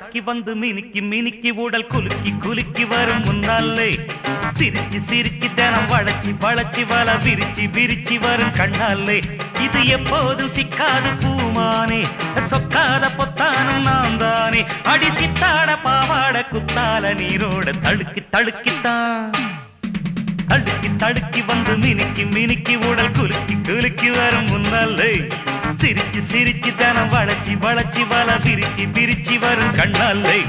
வடக்கி வந்து மினுக்கி மினுக்கி உடல் குலுக்கி குலுக்கி வரும் முன்னாலே சிரிச்சு சிரிச்சு தினம் வளைச்சி வளைச்சி வல விரிச்சி விரிச்சி வரும் கண்ணாலே இது எப்போதும் சிக்காது பூமானே சொக்காத பொத்தானும் நான் தானே அடி சித்தாட பாவாட குத்தால நீரோட தடுக்கி தடுக்கித்தான் தடுக்கி தடுக்கி வந்து மினுக்கி மினுக்கி உடல் குலுக்கி குலுக்கி வரும் முன்னாலே சிரிச்சு சிரிச்சு தினம் வளைச்சி வளைச்சி வல விரிச்சி விரிச்சி வரும் கண்ணாலே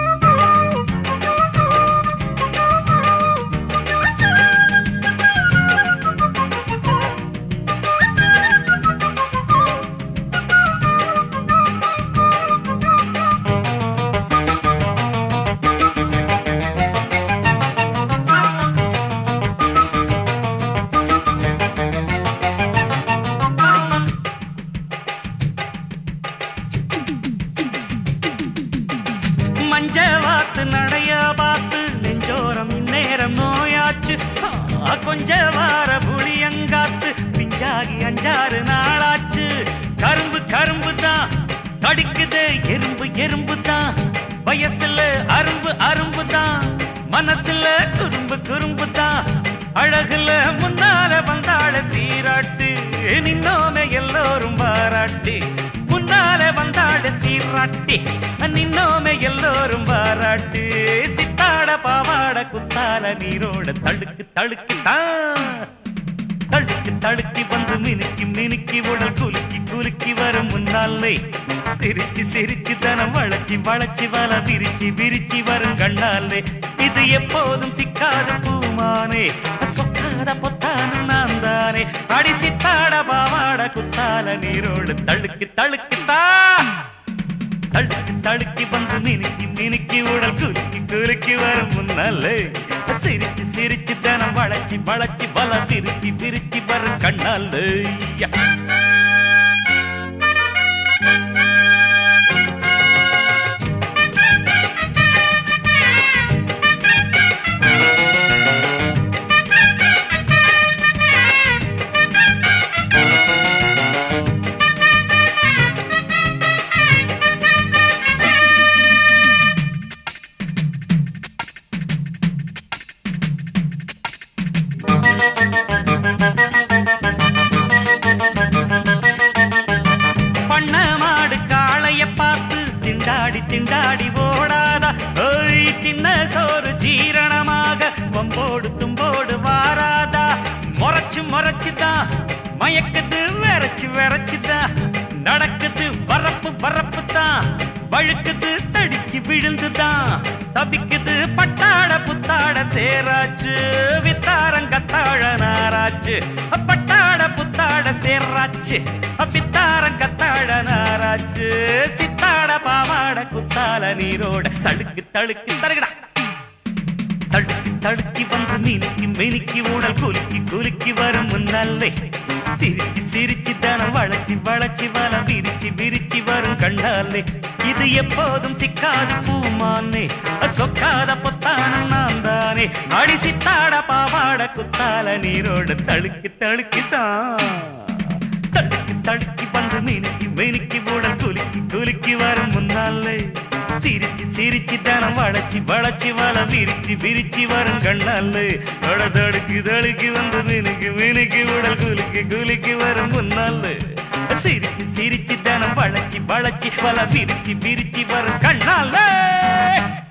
மஞ்ச வாத்து நடைய பார்த்து நெஞ்சோரம் இந்நேரம் நோயாச்சு கொஞ்ச வார புளியங்காத்து பிஞ்சாகி 5-6 நாளாச்சு கரும்பு கரும்பு தான் கடிக்குது எறும்பு எறும்பு தான் வயசுல அரும்பு அரும்பு தான் மனசுல குறும்பு குறும்பு தான் அழகுல முன்னால வந்தாள சீராட்டு நின்னோமே எல்லோரும் பாராட்டு முன்னால வந்தாள சீராட்டி நின்னோமே எல்லோரும் பாராட்டு சித்தாட பாவாட குத்தால நீரோட தடுக்கு தடுக்கு தடுக்கு தடுக்கி வந்து மினுக்கி மினுக்கி உடல் குலுக்கி குலுக்கி வரும் முன்னாலே சிரிச்சு சிரிச்சு தனம் வளைச்சி வளைச்சி வல விரிச்சி விரிச்சி வரும் கண்ணாலே இது எப்போதும் சிக்காத பூமானே சொக்காத பொத்தான நான் தானே அடி சித்தாட பாவாட குத்தால நீரோடு தடுக்கு தடுக்குத்தா தடுக்கி தடுக்கி வந்து மினுக்கி மினுக்கி உடல் குலுக்கி குலுக்கி வரும் முன்னாலே சிரிச்சு சிரிச்சு தனம் வளைச்சி வளைச்சி வல விரிச்சி விரிச்சி வரும் கண்ணாலே திண்டாடி திண்டாடி ஓடாதா ஓய் சின்ன சோறு ஜீரணமாக வம்போடு தும்போடு வாராதா முறைச்சு முறைச்சுதான் மயக்குது விரைச்சு விரைச்சுதான் நடக்குது வரப்பு வரப்பு தான் வழுக்குது தடுக்கி விழுந்துதான் தபிக்குது பட்டாட புத்தாட சேராச்சு வித்தாரங்கத்தாழ நாராச்சு பட்டாட புத்தாட சேராச்சு வித்தாரங்கத்தாழ நாராச்சு சித்தாட பாவாட குத்தால நீரோட தடுக்கு தடுக்கு தருகடா தடுக்கி தடுக்கி வந்து மினுக்கி மினுக்கி உடல் குலுக்கி குலுக்கி வரும் முன்னாலே சிரிச்சு சிரிச்சு தனம் வளைச்சி வளைச்சி வல விரிச்சி விரிச்சி வரும் கண்ணாலே இது எப்போதும் சிக்காது பூமானே சொக்காத பொத்தான நான் தானே அடி சித்தாட பாவாட குத்தால நீரோட தடுக்கி தடுக்கித்தான் தடுக்கி தடுக்கி வந்து மினுக்கி மினுக்கி உடல் குலுக்கி குலுக்கி வரும் முன்னாலே சிரிச்சு சிரிச்சு தனம் வளைச்சி வளைச்சி வல விரிச்சி விரிச்சி வரும் கண்ணாலே தடுக்கி தடுக்கி வந்து மினுக்கி மினுக்கி உடல் குலுக்கி குலுக்கி வரும் முன்னாலே சிரிச்சு சிரிச்சு தனம் வளைச்சி வளைச்சி வல விரிச்சி விரிச்சி வரும் கண்ணாலே